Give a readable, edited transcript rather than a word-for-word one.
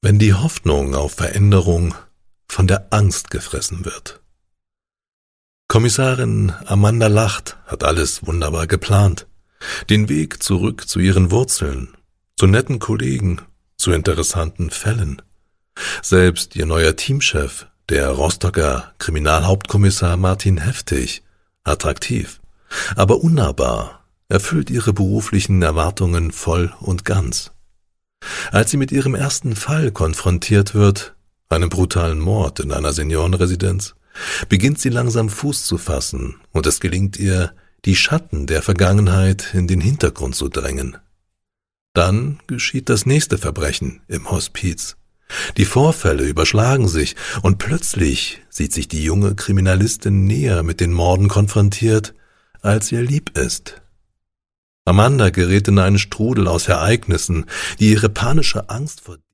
wenn die Hoffnung auf Veränderung von der Angst gefressen wird. Kommissarin Amanda Lacht hat alles wunderbar geplant. Den Weg zurück zu ihren Wurzeln, zu netten Kollegen, zu interessanten Fällen. Selbst ihr neuer Teamchef, der Rostocker Kriminalhauptkommissar Martin Heftig, attraktiv, aber unnahbar, erfüllt ihre beruflichen Erwartungen voll und ganz. Als sie mit ihrem ersten Fall konfrontiert wird, einem brutalen Mord in einer Seniorenresidenz, beginnt sie langsam Fuß zu fassen und es gelingt ihr, die Schatten der Vergangenheit in den Hintergrund zu drängen. Dann geschieht das nächste Verbrechen im Hospiz. Die Vorfälle überschlagen sich und plötzlich sieht sich die junge Kriminalistin näher mit den Morden konfrontiert, als ihr lieb ist. Amanda gerät in einen Strudel aus Ereignissen, die ihre panische Angst vor